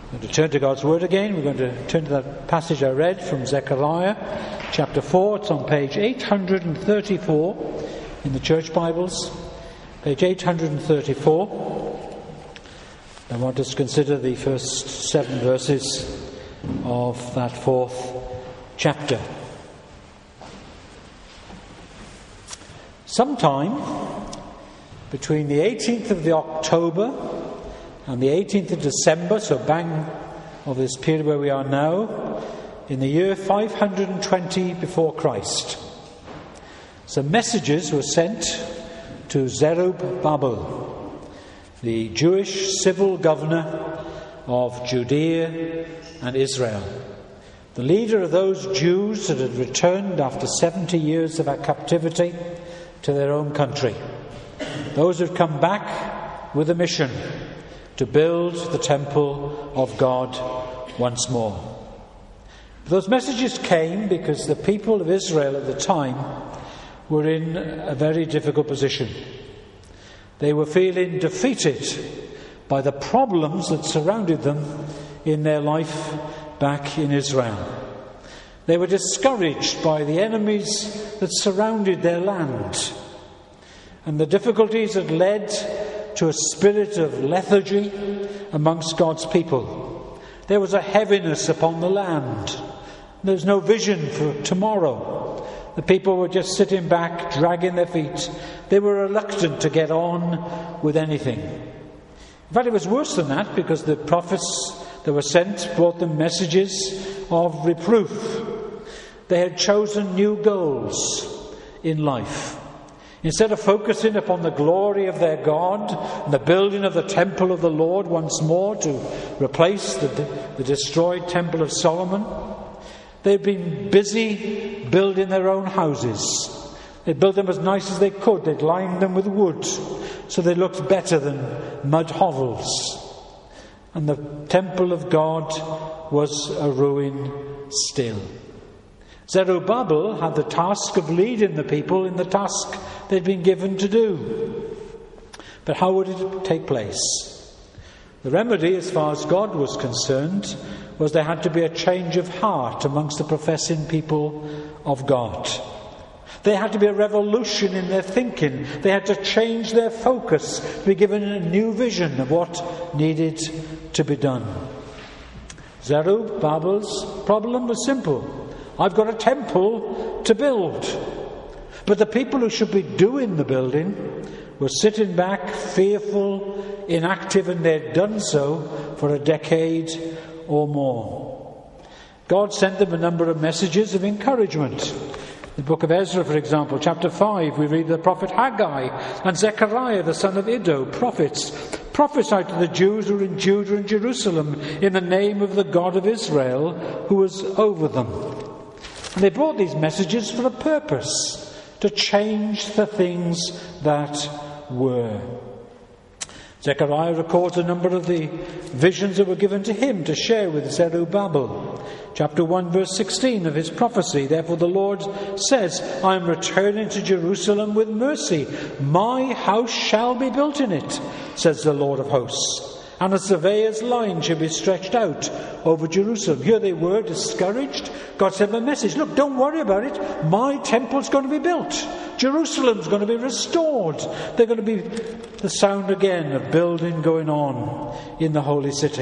We're going to turn to God's Word again. We're going to turn to that passage I read from Zechariah chapter 4. It's on page 834 in the Church Bibles. Page 834. I want us to consider the first 7 verses of that 4th chapter. Sometime between the 18th of the October and the 18th of December, so bang of this period where we are now, in the year 520 before Christ, some messages were sent to Zerubbabel, the Jewish civil governor of Judea and Israel, the leader of those Jews that had returned after 70 years of captivity to their own country, those who had come back with a mission to build the temple of God once more. Those messages came because the people of Israel at the time were in a very difficult position. They were feeling defeated by the problems that surrounded them in their life back in Israel. They were discouraged by the enemies that surrounded their land, and the difficulties had led to a spirit of lethargy amongst God's people. There was a heaviness upon the land. There was no vision for tomorrow. The people were just sitting back, dragging their feet. They were reluctant to get on with anything. In fact, it was worse than that, because the prophets that were sent brought them messages of reproof. They had chosen new goals in life. Instead of focusing upon the glory of their God and the building of the temple of the Lord once more to replace the destroyed temple of Solomon, they'd been busy building their own houses. They built them as nice as they could. They'd lined them with wood so they looked better than mud hovels. And the temple of God was a ruin still. Zerubbabel had the task of leading the people in the task they'd been given to do. But how would it take place? The remedy, as far as God was concerned, was there had to be a change of heart amongst the professing people of God. There had to be a revolution in their thinking. They had to change their focus, to be given a new vision of what needed to be done. Zerubbabel's problem was simple. I've got a temple to build. But the people who should be doing the building were sitting back, fearful, inactive, and they'd done so for a decade or more. God sent them a number of messages of encouragement. The book of Ezra, for example, chapter 5, we read the prophet Haggai and Zechariah, the son of Iddo, prophets, prophesied to the Jews who were in Judah and Jerusalem in the name of the God of Israel who was over them. And they brought these messages for a purpose, to change the things that were. Zechariah records a number of the visions that were given to him to share with Zerubbabel. Chapter 1, verse 16 of his prophecy, therefore the Lord says, I am returning to Jerusalem with mercy. My house shall be built in it, says the Lord of hosts. And a surveyor's line shall be stretched out over Jerusalem. Here they were, discouraged. God sent them a message. Look, don't worry about it. My temple's going to be built. Jerusalem's going to be restored. They're going to be the sound again of building going on in the holy city.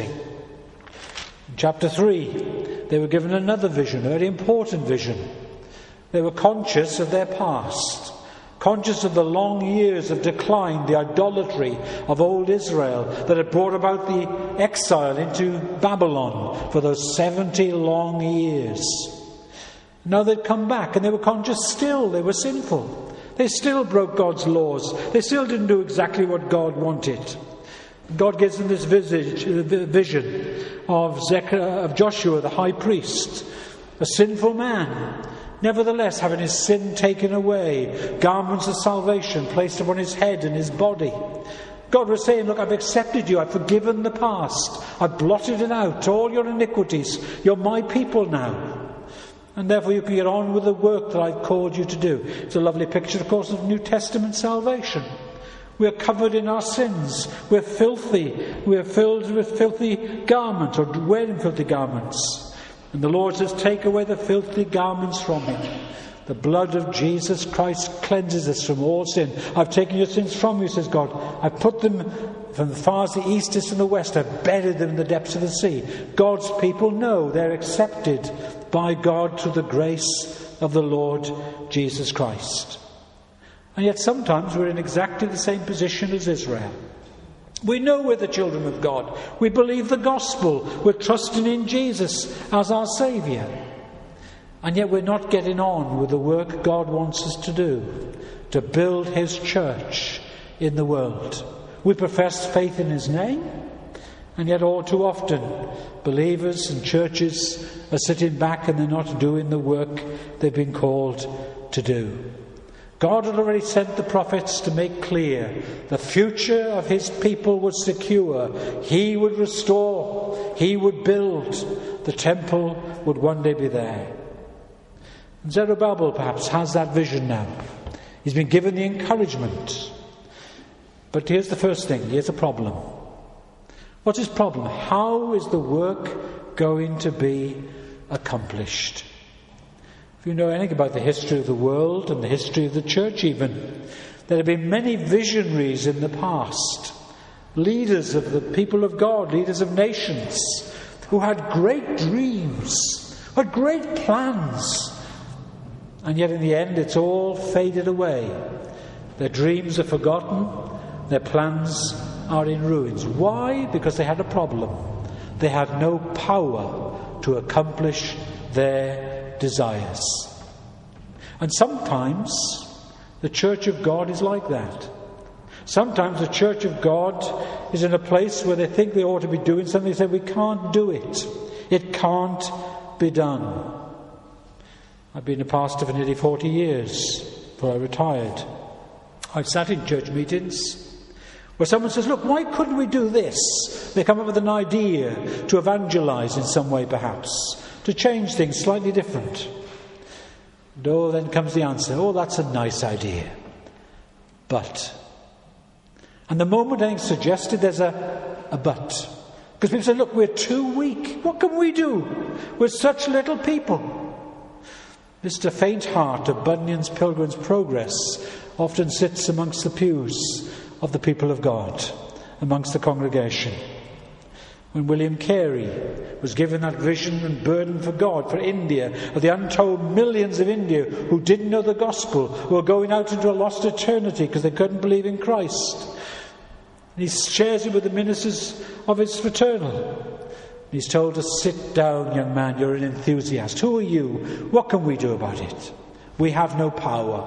In chapter 3, they were given another vision, a very important vision. They were conscious of their past. Conscious of the long years of decline, the idolatry of old Israel that had brought about the exile into Babylon for those 70 long years. Now they'd come back and they were conscious still they were sinful. They still broke God's laws. They still didn't do exactly what God wanted. God gives them this vision of Joshua the high priest, a sinful man. Nevertheless, having his sin taken away, garments of salvation placed upon his head and his body. God was saying, look, I've accepted you, I've forgiven the past, I've blotted it out, all your iniquities, you're my people now. And therefore you can get on with the work that I've called you to do. It's a lovely picture, of course, of New Testament salvation. We're covered in our sins. We're filthy. We're filled with filthy garments, or wearing filthy garments. And the Lord says, take away the filthy garments from him. The blood of Jesus Christ cleanses us from all sin. I've taken your sins from you, says God. I've put them from as far as the east is from the west. I've buried them in the depths of the sea. God's people know they're accepted by God through the grace of the Lord Jesus Christ. And yet sometimes we're in exactly the same position as Israel. We know we're the children of God. We believe the gospel. We're trusting in Jesus as our Saviour. And yet we're not getting on with the work God wants us to do, to build his church in the world. We profess faith in his name, and yet all too often believers and churches are sitting back and they're not doing the work they've been called to do. God had already sent the prophets to make clear the future of his people was secure. He would restore. He would build. The temple would one day be there. And Zerubbabel perhaps has that vision now. He's been given the encouragement. But here's the first thing. Here's a problem. What's his problem? How is the work going to be accomplished? If you know anything about the history of the world and the history of the church even, there have been many visionaries in the past, leaders of the people of God, leaders of nations, who had great dreams, had great plans, and yet in the end it's all faded away. Their dreams are forgotten, their plans are in ruins. Why? Because they had a problem. They had no power to accomplish their desires. And sometimes the Church of God is like that. Sometimes the Church of God is in a place where they think they ought to be doing something. They say, we can't do it. It can't be done. I've been a pastor for nearly 40 years before I retired. I've sat in church meetings where someone says, look, why couldn't we do this? They come up with an idea to evangelize in some way perhaps, to change things slightly different. And then comes the answer, that's a nice idea. But. And the moment anything's suggested, there's a but. Because people say, look, we're too weak. What can we do? We're such little people. Mr. Faintheart of Bunyan's Pilgrim's Progress often sits amongst the pews of the people of God, amongst the congregation. When William Carey was given that vision and burden for God, for India, of the untold millions of India who didn't know the gospel, who were going out into a lost eternity because they couldn't believe in Christ. And he shares it with the ministers of his fraternal. He's told to sit down, young man, you're an enthusiast. Who are you? What can we do about it? We have no power.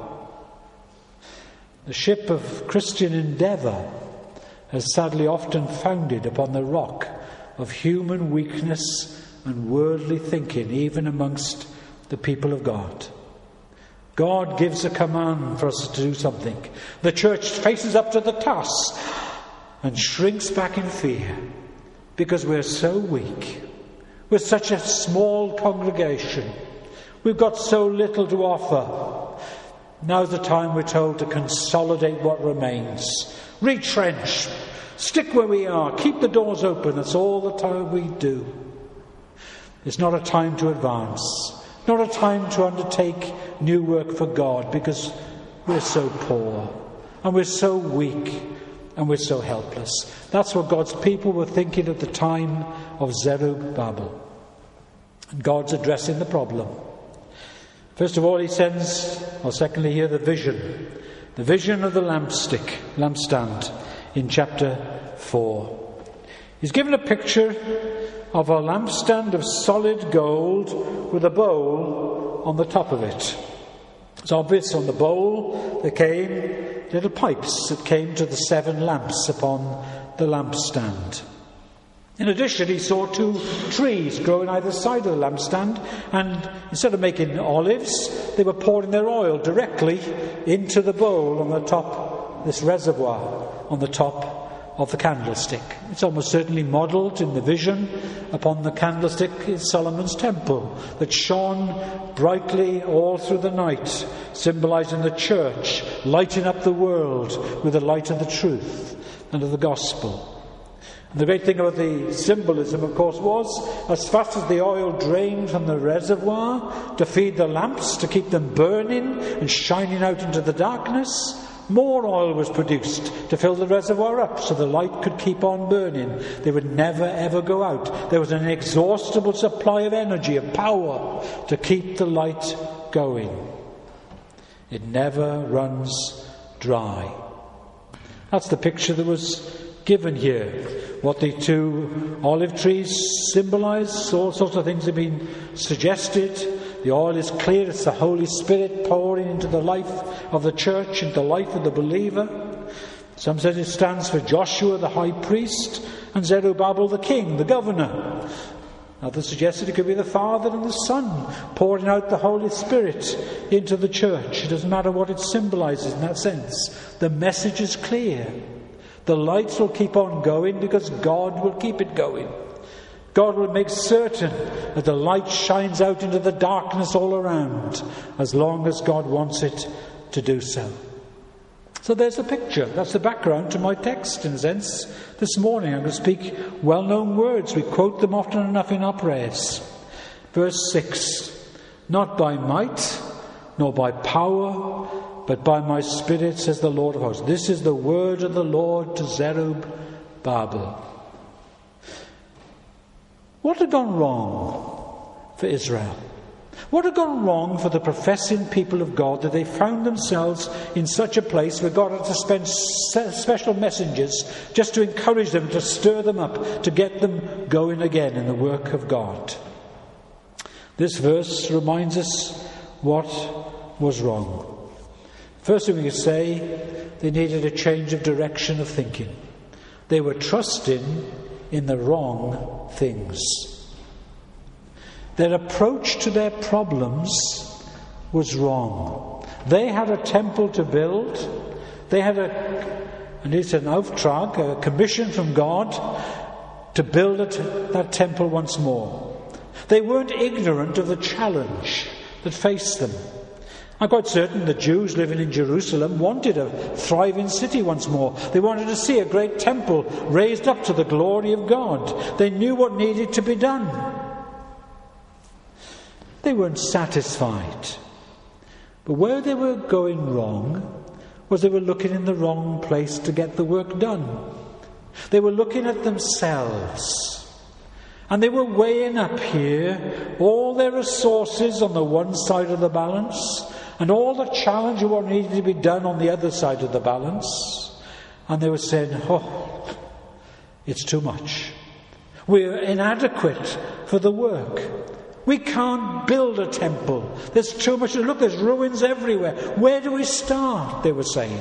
The ship of Christian endeavour has sadly often foundered upon the rock of human weakness and worldly thinking, even amongst the people of God. God gives a command for us to do something. The church faces up to the task and shrinks back in fear because we're so weak. We're such a small congregation. We've got so little to offer. Now's the time, we're told, to consolidate what remains. Retrench. Stick where we are. Keep the doors open. That's all the time we do. It's not a time to advance. Not a time to undertake new work for God, because we're so poor and we're so weak and we're so helpless. That's what God's people were thinking at the time of Zerubbabel. And God's addressing the problem. First of all, he sends, or secondly here, the vision. The vision of the lampstand in chapter 4. He's given a picture of a lampstand of solid gold with a bowl on the top of it. It's obvious on the bowl there came little pipes that came to the 7 lamps upon the lampstand. In addition, he saw 2 trees growing either side of the lampstand, and instead of making olives, they were pouring their oil directly into the bowl on the top, this reservoir on the top of the candlestick. It's almost certainly modelled in the vision upon the candlestick in Solomon's temple that shone brightly all through the night, symbolising the church, lighting up the world with the light of the truth and of the gospel. And the great thing about the symbolism, of course, was as fast as the oil drained from the reservoir to feed the lamps, to keep them burning and shining out into the darkness, more oil was produced to fill the reservoir up so the light could keep on burning. They would never ever go out. There was an inexhaustible supply of energy, of power to keep the light going. It never runs dry. That's the picture that was given here. What the two olive trees symbolise, all sorts of things have been suggested. The oil is clear, it's the Holy Spirit pouring into the life of the church, into the life of the believer. Some said it stands for Joshua the high priest and Zerubbabel the king, the governor. Others suggested it could be the Father and the Son pouring out the Holy Spirit into the church. It doesn't matter what it symbolises in that sense. The message is clear. The lights will keep on going because God will keep it going. God will make certain that the light shines out into the darkness all around as long as God wants it to do so. So there's a picture. That's the background to my text, in a sense. This morning I'm going to speak well-known words. We quote them often enough in our prayers. Verse 6, not by might, nor by power, but by my Spirit, says the Lord of hosts. This is the word of the Lord to Zerubbabel. What had gone wrong for Israel? What had gone wrong for the professing people of God that they found themselves in such a place where God had to spend special messengers just to encourage them, to stir them up, to get them going again in the work of God? This verse reminds us what was wrong. First thing we could say, they needed a change of direction of thinking. They were trusting in the wrong things. Their approach to their problems was wrong. They had a temple to build. They had an Auftrag, a commission from God to build that temple once more. They weren't ignorant of the challenge that faced them. I'm quite certain the Jews living in Jerusalem wanted a thriving city once more. They wanted to see a great temple raised up to the glory of God. They knew what needed to be done. They weren't satisfied. But where they were going wrong was they were looking in the wrong place to get the work done. They were looking at themselves. And they were weighing up here all their resources on the one side of the balance and all the challenge of what needed to be done on the other side of the balance. And they were saying, oh, it's too much. We're inadequate for the work. We can't build a temple. There's too much to look. There's ruins everywhere. Where do we start? They were saying.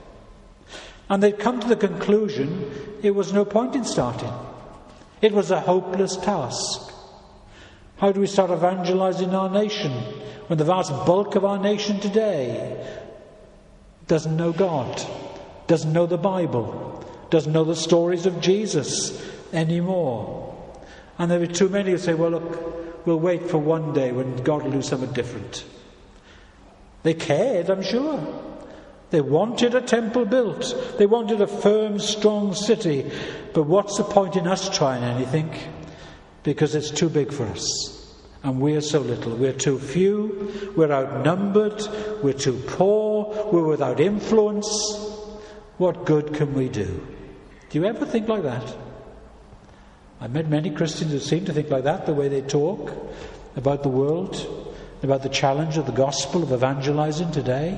And they'd come to the conclusion it was no point in starting. It was a hopeless task. How do we start evangelizing our nation when the vast bulk of our nation today doesn't know God, doesn't know the Bible, doesn't know the stories of Jesus anymore? And there were too many who say, well, look, we'll wait for one day when God will do something different. They cared, I'm sure. They wanted a temple built. They wanted a firm, strong city. But what's the point in us trying anything? Because it's too big for us. And we're so little. We're too few. We're outnumbered. We're too poor. We're without influence. What good can we do? Do you ever think like that? I've met many Christians who seem to think like that, the way they talk about the world, about the challenge of the gospel, of evangelizing today.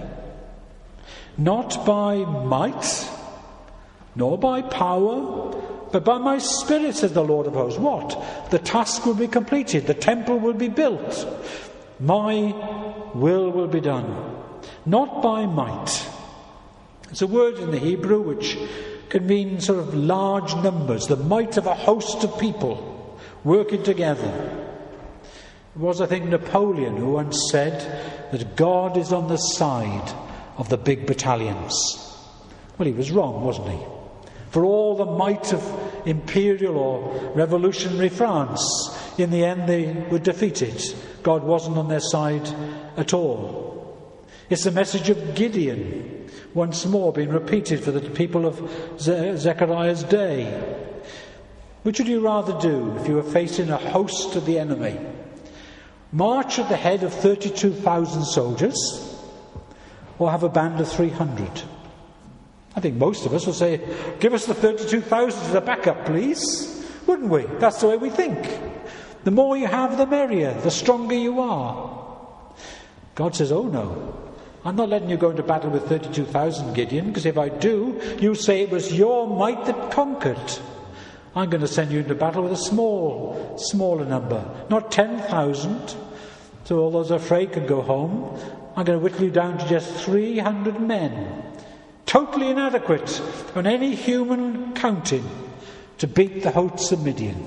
Not by might, nor by power, but by my Spirit, says the Lord of hosts. What? The task will be completed. The temple will be built. My will be done. Not by might. It's a word in the Hebrew which can mean sort of large numbers, the might of a host of people working together. It was, I think, Napoleon who once said that God is on the side of the big battalions. Well, he was wrong, wasn't he? For all the might of imperial or revolutionary France, in the end they were defeated. God wasn't on their side at all. It's the message of Gideon, once more being repeated for the people of Zechariah's day. Which would you rather do if you were facing a host of the enemy? March at the head of 32,000 soldiers, or have a band of 300? I think most of us will say, give us the 32,000 as a backup, please. Wouldn't we? That's the way we think. The more you have, the merrier, the stronger you are. God says, oh no, I'm not letting you go into battle with 32,000, Gideon, because if I do, you say it was your might that conquered. I'm going to send you into battle with a smaller number, not 10,000, so all those afraid can go home. I'm going to whittle you down to just 300 men, totally inadequate on any human counting to beat the hosts of Midian.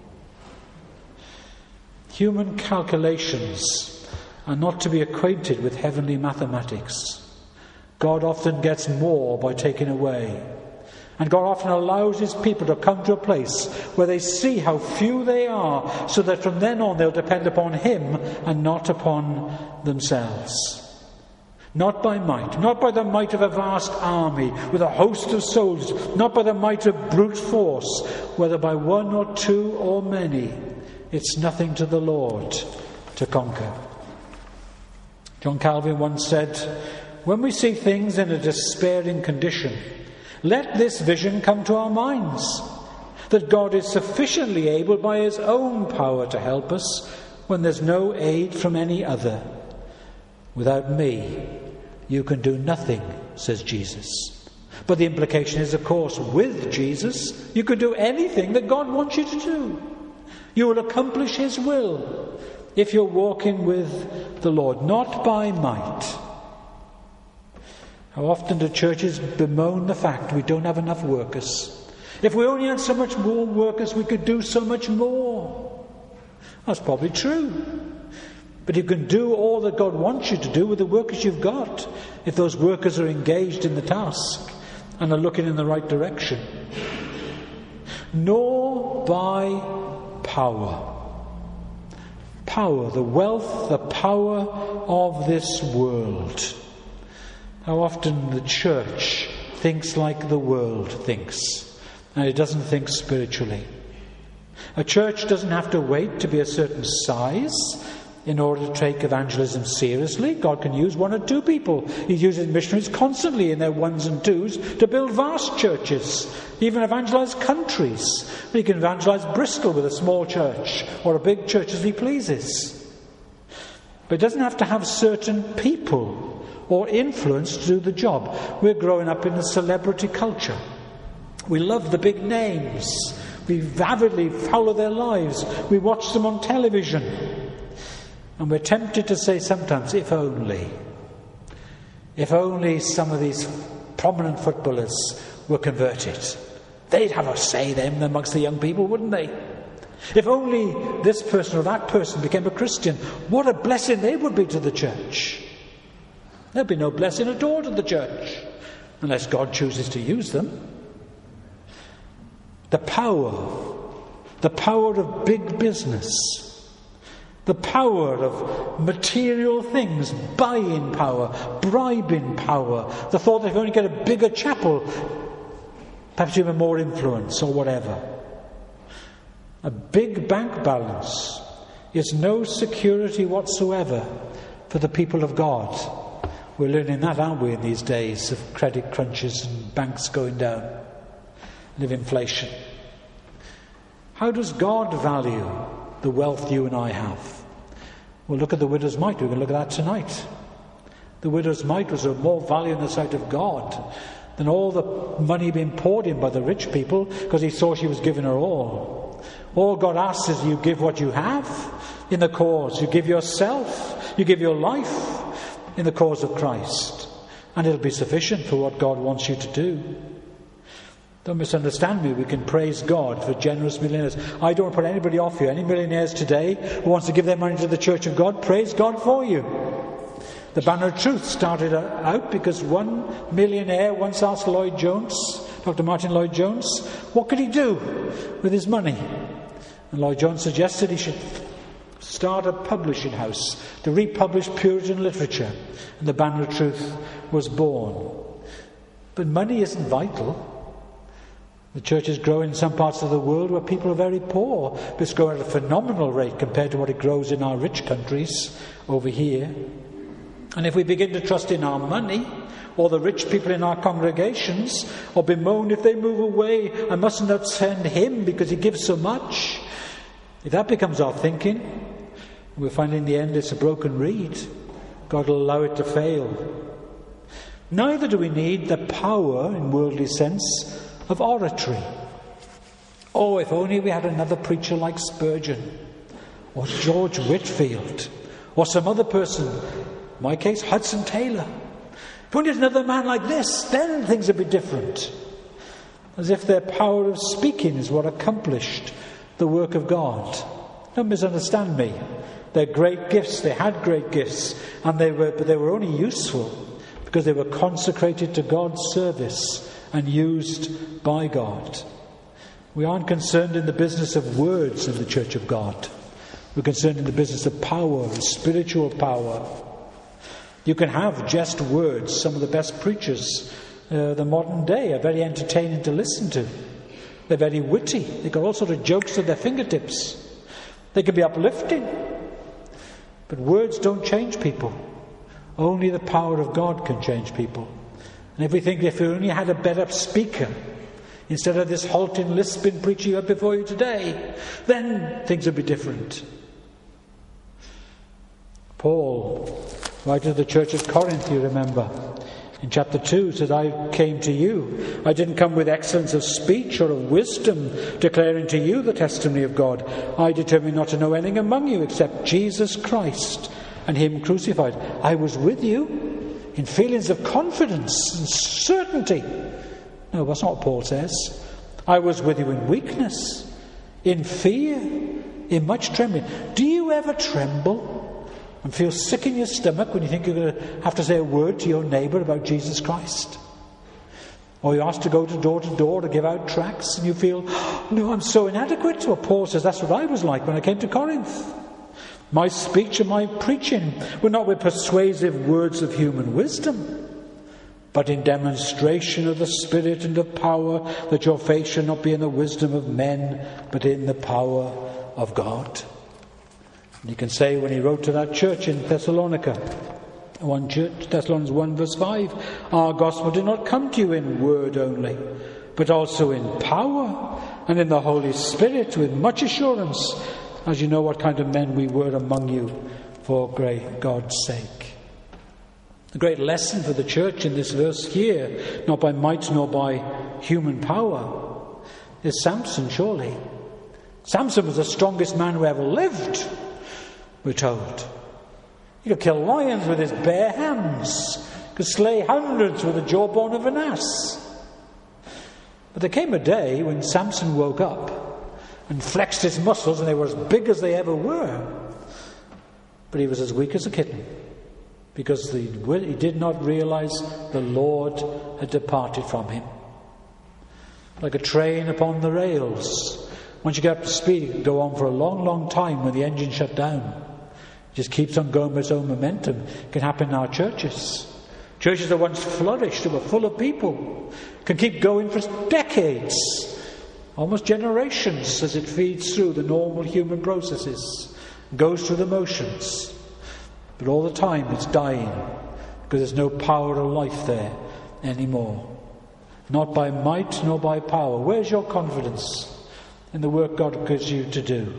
Human calculations are not to be acquainted with heavenly mathematics. God often gets more by taking away. And God often allows his people to come to a place where they see how few they are, so that from then on they'll depend upon him and not upon themselves. Not by might, not by the might of a vast army with a host of soldiers, not by the might of brute force, whether by one or two or many. It's nothing to the Lord to conquer. John Calvin once said, when we see things in a despairing condition, let this vision come to our minds, that God is sufficiently able by his own power to help us when there's no aid from any other. Without me, you can do nothing, says Jesus. But the implication is, of course, with Jesus, you can do anything that God wants you to do. You will accomplish his will if you're walking with the Lord, not by might. How often do churches bemoan the fact we don't have enough workers? If we only had so much more workers, we could do so much more. That's probably true. But you can do all that God wants you to do with the workers you've got, if those workers are engaged in the task and are looking in the right direction. Nor by power. Power, the wealth, the power of this world. How often the church thinks like the world thinks, and it doesn't think spiritually. A church doesn't have to wait to be a certain size in order to take evangelism seriously. God can use one or two people. He uses missionaries constantly in their ones and twos to build vast churches, even evangelize countries. He can evangelize Bristol with a small church or a big church as he pleases. But it doesn't have to have certain people or influence to do the job. We're growing up in a celebrity culture. We love the big names. We avidly follow their lives. We watch them on television. And we're tempted to say sometimes, if only some of these prominent footballers were converted. They'd have a say then amongst the young people, wouldn't they? If only this person or that person became a Christian, what a blessing they would be to the church. There'll be no blessing at all to the church, unless God chooses to use them. The power of big business, the power of material things, buying power, bribing power, the thought that if you only get a bigger chapel, perhaps you have more influence or whatever. A big bank balance is no security whatsoever for the people of God. We're learning that, aren't we, in these days of credit crunches and banks going down and of inflation. How does God value the wealth you and I have? Well, look at the widow's mite. We're going to look at that tonight. The widow's mite was of more value in the sight of God than all the money being poured in by the rich people, because he saw she was giving her all. All God asks is you give what you have in the cause. You give yourself. You give your life in the cause of Christ, and it'll be sufficient for what God wants you to do. Don't misunderstand me. We can praise God for generous millionaires. I don't want to put anybody off here. Any millionaires today who wants to give their money to the Church of God, praise God for you. The Banner of Truth started out because one millionaire once asked Lloyd Jones Dr. Martin Lloyd-Jones, what could he do with his money? And Lloyd-Jones suggested he should start a publishing house to republish Puritan literature, and the Banner of Truth was born. But money isn't vital. The church is growing in some parts of the world where people are very poor, but it's growing at a phenomenal rate compared to what it grows in our rich countries over here. And if we begin to trust in our money, or the rich people in our congregations, or bemoan if they move away, I must not send him because he gives so much, if that becomes our thinking, we'll find in the end it's a broken reed. God will allow it to fail. Neither do we need the power, in worldly sense, of oratory. Oh, if only we had another preacher like Spurgeon, or George Whitefield, or some other person, in my case, Hudson Taylor. If only another man like this, then things would be different. As if their power of speaking is what accomplished the work of God. Don't misunderstand me. They're great gifts, they had great gifts, but they were only useful because they were consecrated to God's service and used by God. We aren't concerned in the business of words in the Church of God. We're concerned in the business of power, spiritual power. You can have just words. Some of the best preachers the modern day are very entertaining to listen to. They're very witty. They've got all sorts of jokes at their fingertips. They can be uplifting. But words don't change people. Only the power of God can change people. And if we think if we only had a better speaker, instead of this halting, lisping preacher you had before you today, then things would be different. Paul, writing to the church at Corinth, you remember, in chapter 2, said, I came to you. I didn't come with excellence of speech or of wisdom, declaring to you the testimony of God. I determined not to know anything among you except Jesus Christ and him crucified. I was with you in feelings of confidence and certainty. No, that's not what Paul says. I was with you in weakness, in fear, in much trembling. Do you ever tremble and feel sick in your stomach when you think you're going to have to say a word to your neighbour about Jesus Christ? Or you're asked to go to door to give out tracts and you feel, no, I'm so inadequate. Well, Paul says that's what I was like when I came to Corinth. My speech and my preaching were not with persuasive words of human wisdom, but in demonstration of the Spirit and of power, that your faith should not be in the wisdom of men, but in the power of God. And you can say when he wrote to that church in Thessalonica, Thessalonians 1 verse 5, our gospel did not come to you in word only, but also in power and in the Holy Spirit with much assurance, as you know what kind of men we were among you for great God's sake. The great lesson for the church in this verse here, not by might nor by human power, is Samson, surely. Samson was the strongest man who ever lived, we're told. He could kill lions with his bare hands, could slay hundreds with the jawbone of an ass. But there came a day when Samson woke up and flexed his muscles, and they were as big as they ever were. But he was as weak as a kitten, because he did not realize the Lord had departed from him. Like a train upon the rails. Once you get up to speed, it can go on for a long, long time when the engine shut down. It just keeps on going with its own momentum. It can happen in our churches. Churches that once flourished, that were full of people, can keep going for decades, almost generations, as it feeds through the normal human processes, goes through the motions. But all the time it's dying, because there's no power of life there anymore. Not by might nor by power. Where's your confidence in the work God gives you to do?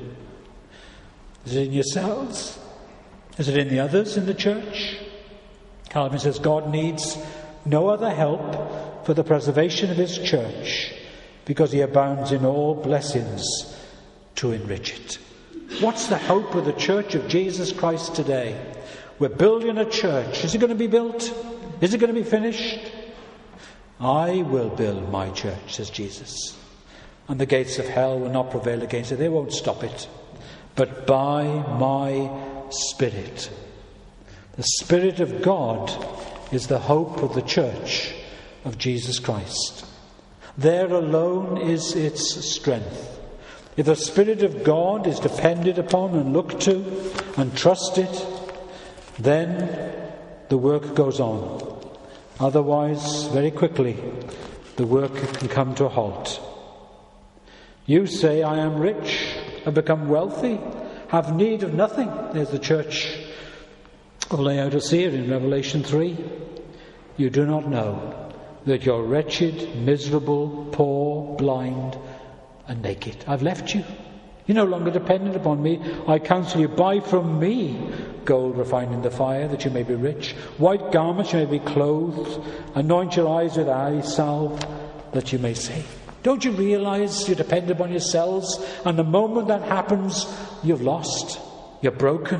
Is it in yourselves? Is it in the others in the church? Calvin says God needs no other help for the preservation of his church, because he abounds in all blessings to enrich it. What's the hope of the church of Jesus Christ today? We're building a church. Is it going to be built? Is it going to be finished? I will build my church, says Jesus, and the gates of hell will not prevail against it. They won't stop it. But by my Spirit. The Spirit of God is the hope of the church of Jesus Christ. There alone is its strength. If the Spirit of God is depended upon and looked to and trusted, then the work goes on. Otherwise, very quickly, the work can come to a halt. You say, I am rich, have become wealthy, have need of nothing. There's the church of Laodicea in Revelation 3. You do not know that you're wretched, miserable, poor, blind, and naked. I've left you. You're no longer dependent upon me. I counsel you, buy from me gold refined in the fire, that you may be rich, white garments, you may be clothed, anoint your eyes with eye salve, that you may see. Don't you realize you're dependent upon yourselves? And the moment that happens, you've lost. You're broken.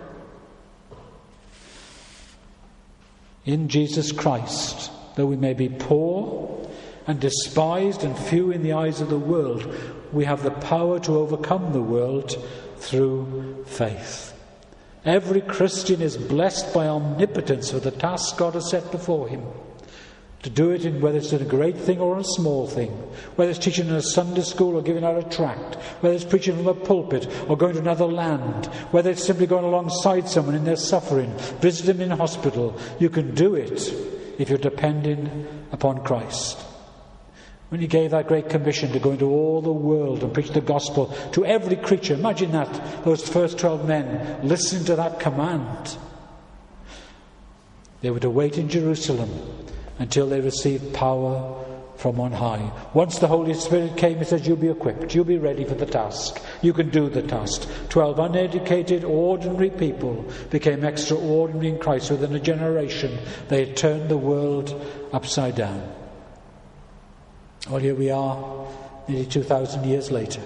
In Jesus Christ, though we may be poor and despised and few in the eyes of the world, we have the power to overcome the world through faith. Every Christian is blessed by omnipotence for the task God has set before him. To do it in whether it's a great thing or a small thing, whether it's teaching in a Sunday school or giving out a tract, whether it's preaching from a pulpit or going to another land, whether it's simply going alongside someone in their suffering, visit them in hospital. You can do it if you're depending upon Christ. When he gave that great commission to go into all the world and preach the gospel to every creature, imagine that, those first 12 men listening to that command. They were to wait in Jerusalem until they received power from on high. Once the Holy Spirit came, he says, you'll be equipped, you'll be ready for the task. You can do the task. 12 uneducated, ordinary people became extraordinary in Christ. Within a generation, they had turned the world upside down. Well, here we are, nearly 2,000 years later.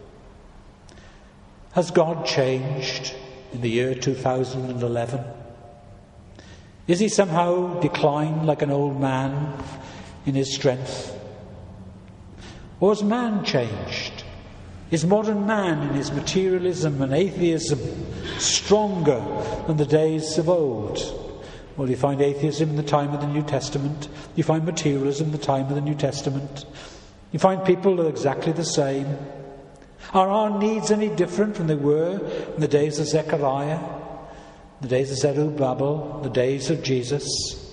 Has God changed in the year 2011? Is he somehow declined like an old man in his strength? Or has man changed? Is modern man in his materialism and atheism stronger than the days of old? Well, you find atheism in the time of the New Testament. You find materialism in the time of the New Testament. You find people are exactly the same. Are our needs any different from they were in the days of Zechariah, the days of Zerubbabel, the days of Jesus?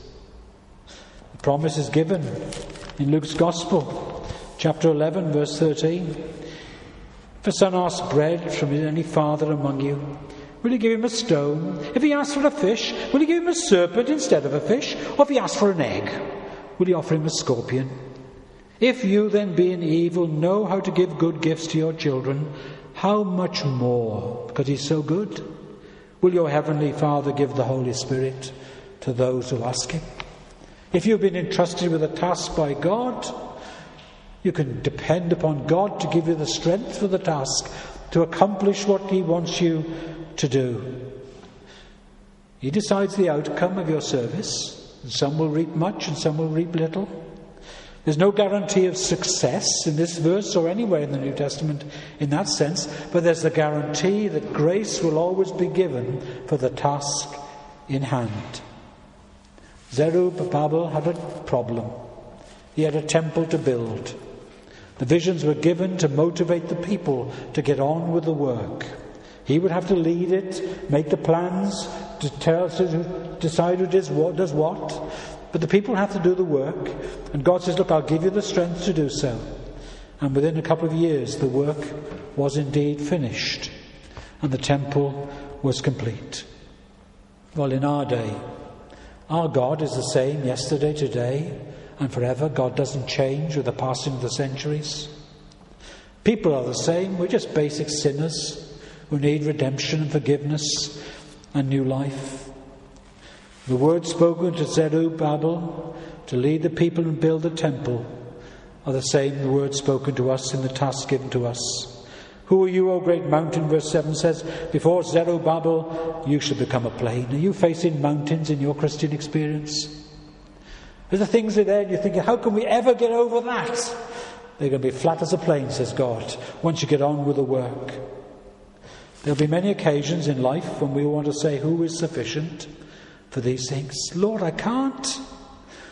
The promise is given in Luke's Gospel, chapter 11, verse 13. If a son asks bread from any father among you, will you give him a stone? If he asks for a fish, will you give him a serpent instead of a fish? Or if he asks for an egg, will you offer him a scorpion? If you then, being evil, know how to give good gifts to your children, how much more, because he's so good, will your heavenly Father give the Holy Spirit to those who ask him? If you've been entrusted with a task by God, you can depend upon God to give you the strength for the task, to accomplish what he wants you to do. He decides the outcome of your service. Some will reap much and some will reap little. There's no guarantee of success in this verse or anywhere in the New Testament in that sense, but there's the guarantee that grace will always be given for the task in hand. Zerubbabel had a problem. He had a temple to build. The visions were given to motivate the people to get on with the work. He would have to lead it, make the plans, decide who does what. But the people have to do the work. And God says, look, I'll give you the strength to do so. And within a couple of years, the work was indeed finished. And the temple was complete. Well, in our day, our God is the same yesterday, today, and forever. God doesn't change with the passing of the centuries. People are the same. We're just basic sinners who need redemption and forgiveness and new life. The words spoken to Zerubbabel to lead the people and build the temple are the same words spoken to us in the task given to us. Who are you, O great mountain? Verse 7 says, before Zerubbabel, you shall become a plain. Are you facing mountains in your Christian experience? There's the things that are there and you're thinking, how can we ever get over that? They're going to be flat as a plain, says God, once you get on with the work. There'll be many occasions in life when we want to say, who is sufficient for these things? Lord, I can't.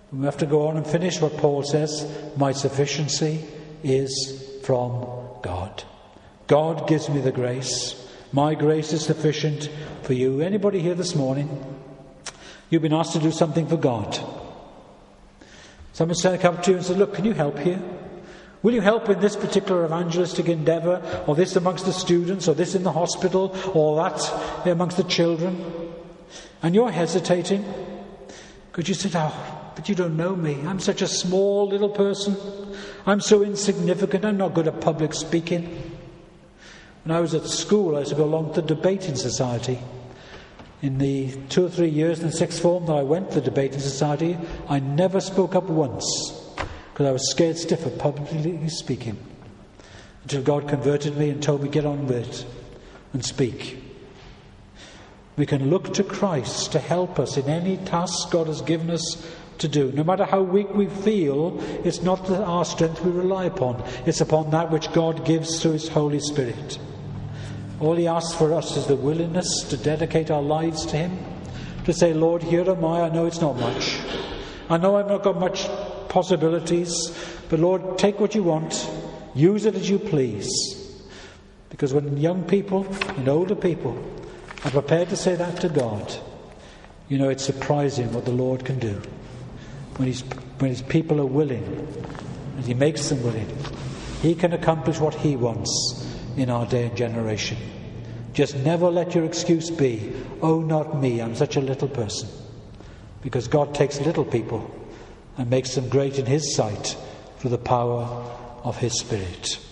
We have to go on and finish what Paul says. My sufficiency is from God. God gives me the grace. My grace is sufficient for you. Anybody here this morning, you've been asked to do something for God. Someone's going to come to you and say, look, can you help here? Will you help in this particular evangelistic endeavour, or this amongst the students, or this in the hospital, or that amongst the children? And you're hesitating. Could you say, but you don't know me. I'm such a small little person. I'm so insignificant. I'm not good at public speaking. When I was at school, I used to go along to the debating society. In the 2 or 3 years in the sixth form that I went to the debating society, I never spoke up once because I was scared stiff of publicly speaking, until God converted me and told me, get on with it and speak. We can look to Christ to help us in any task God has given us to do. No matter how weak we feel, it's not our strength we rely upon. It's upon that which God gives through His Holy Spirit. All He asks for us is the willingness to dedicate our lives to Him, to say, Lord, here am I know it's not much. I know I've not got much possibilities, but Lord, take what you want, use it as you please. Because when young people and older people are prepared to say that to God, it's surprising what the Lord can do. When his people are willing, and He makes them willing, He can accomplish what He wants in our day and generation. Just never let your excuse be, oh, not me, I'm such a little person. Because God takes little people and makes them great in His sight through the power of His Spirit.